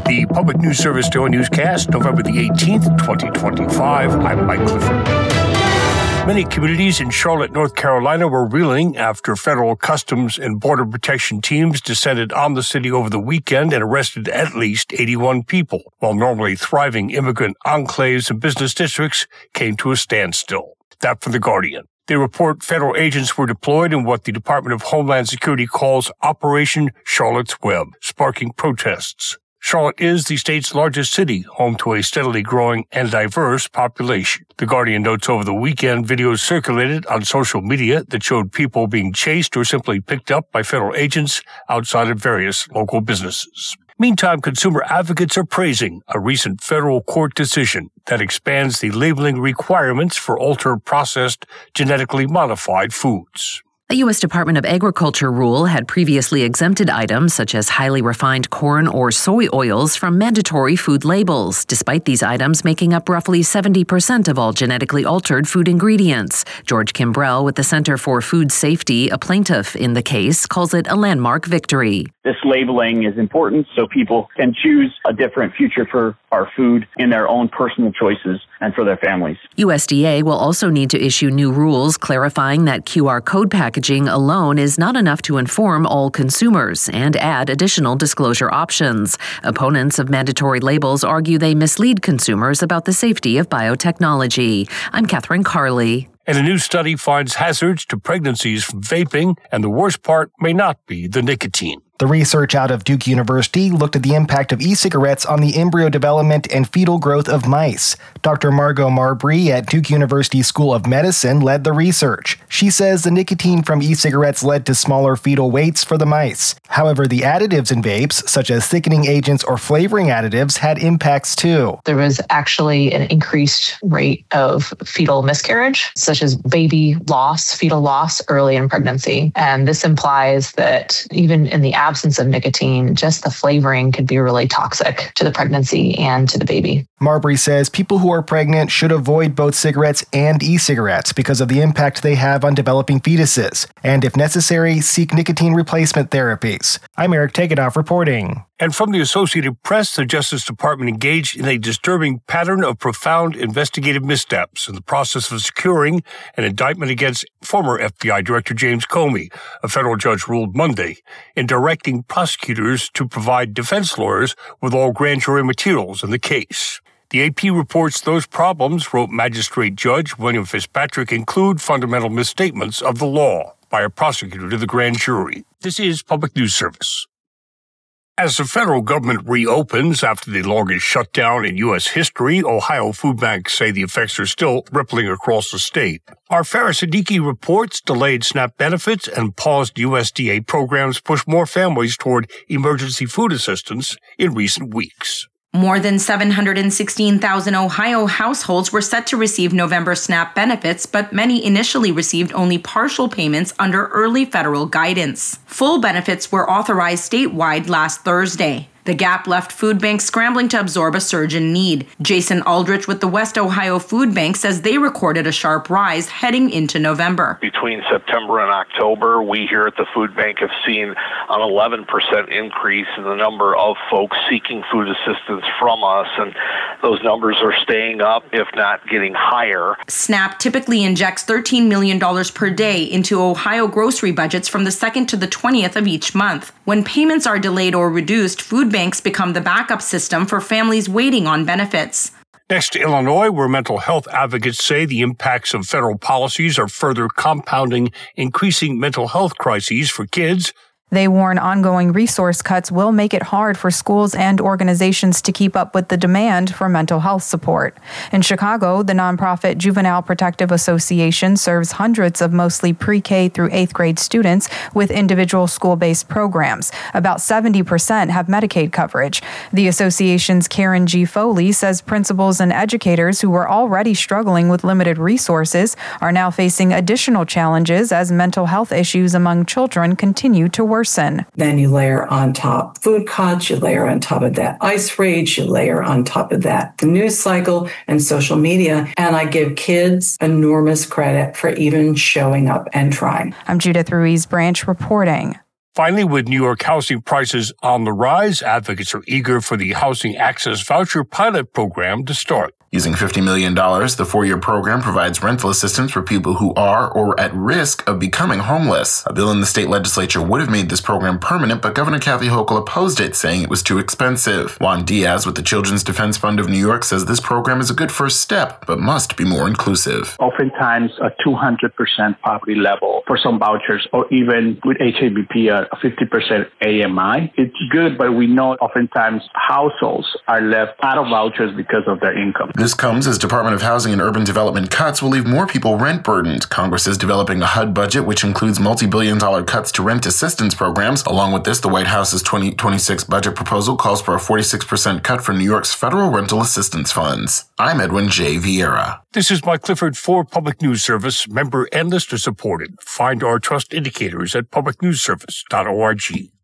The Public News Service Daily Newscast, November the 18th, 2025. I'm Mike Clifford. Many communities in Charlotte, North Carolina were reeling after federal Customs and Border Protection teams descended on the city over the weekend and arrested at least 81 people, while normally thriving immigrant enclaves and business districts came to a standstill. That from The Guardian. They report federal agents were deployed in what the Department of Homeland Security calls Operation Charlotte's Web, sparking protests. Charlotte is the state's largest city, home to a steadily growing and diverse population. The Guardian notes over the weekend videos circulated on social media that showed people being chased or simply picked up by federal agents outside of various local businesses. Meantime, consumer advocates are praising a recent federal court decision that expands the labeling requirements for ultra-processed, genetically modified foods. A U.S. Department of Agriculture rule had previously exempted items such as highly refined corn or soy oils from mandatory food labels, despite these items making up roughly 70% of all genetically altered food ingredients. George Kimbrell with the Center for Food Safety, a plaintiff in the case, calls it a landmark victory. This labeling is important so people can choose a different future for our food in their own personal choices and for their families. USDA will also need to issue new rules clarifying that QR code packaging alone is not enough to inform all consumers and add additional disclosure options. Opponents of mandatory labels argue they mislead consumers about the safety of biotechnology. I'm Catherine Carley. And a new study finds hazards to pregnancies from vaping, and the worst part may not be the nicotine. The research out of Duke University looked at the impact of e-cigarettes on the embryo development and fetal growth of mice. Dr. Margot Marbury at Duke University School of Medicine led the research. She says the nicotine from e-cigarettes led to smaller fetal weights for the mice. However, the additives in vapes, such as thickening agents or flavoring additives, had impacts too. There was actually an increased rate of fetal miscarriage, such as baby loss, fetal loss early in pregnancy. And this implies that even in the absence of nicotine, just the flavoring could be really toxic to the pregnancy and to the baby. Marbury says people who are pregnant should avoid both cigarettes and e-cigarettes because of the impact they have on developing fetuses, and if necessary, seek nicotine replacement therapies. I'm Eric Tegedoff reporting. And from the Associated Press, the Justice Department engaged in a disturbing pattern of profound investigative missteps in the process of securing an indictment against former FBI Director James Comey. A federal judge ruled Monday in directing prosecutors to provide defense lawyers with all grand jury materials in the case. The AP reports those problems, wrote Magistrate Judge William Fitzpatrick, include fundamental misstatements of the law by a prosecutor to the grand jury. This is Public News Service. As the federal government reopens after the longest shutdown in U.S. history, Ohio food banks say the effects are still rippling across the state. Our Farah Siddiqui reports delayed SNAP benefits and paused USDA programs push more families toward emergency food assistance in recent weeks. More than 716,000 Ohio households were set to receive November SNAP benefits, but many initially received only partial payments under early federal guidance. Full benefits were authorized statewide last Thursday. The gap left food banks scrambling to absorb a surge in need. Jason Aldrich with the West Ohio Food Bank says they recorded a sharp rise heading into November. Between September and October, we here at the food bank have seen an 11% increase in the number of folks seeking food assistance from us, and those numbers are staying up, if not getting higher. SNAP typically injects $13 million per day into Ohio grocery budgets from the 2nd to the 20th of each month. When payments are delayed or reduced, food banks become the backup system for families waiting on benefits. Next to Illinois, where mental health advocates say the impacts of federal policies are further compounding increasing mental health crises for kids. They warn ongoing resource cuts will make it hard for schools and organizations to keep up with the demand for mental health support. In Chicago, the nonprofit Juvenile Protective Association serves hundreds of mostly pre-K through 8th grade students with individual school-based programs. About 70% have Medicaid coverage. The association's Karen G. Foley says principals and educators who were already struggling with limited resources are now facing additional challenges as mental health issues among children continue to worsen. Then you layer on top food cuts, you layer on top of that ICE rage, you layer on top of that the news cycle and social media. And I give kids enormous credit for even showing up and trying. I'm Judith Ruiz Branch reporting. Finally, with New York housing prices on the rise, advocates are eager for the Housing Access Voucher pilot program to start. Using $50 million, the 4-year program provides rental assistance for people who are or at risk of becoming homeless. A bill in the state legislature would have made this program permanent, but Governor Kathy Hochul opposed it, saying it was too expensive. Juan Diaz with the Children's Defense Fund of New York says this program is a good first step, but must be more inclusive. Oftentimes, a 200% poverty level for some vouchers, or even with HABP, a 50% AMI. It's good, but we know oftentimes households are left out of vouchers because of their income. This comes as Department of Housing and Urban Development cuts will leave more people rent-burdened. Congress is developing a HUD budget, which includes multi-billion-dollar cuts to rent assistance programs. Along with this, the White House's 2026 budget proposal calls for a 46% cut for New York's federal rental assistance funds. I'm Edwin J. Vieira. This is Mike Clifford for Public News Service, member and listener supported. Find our trust indicators at publicnewsservice.org.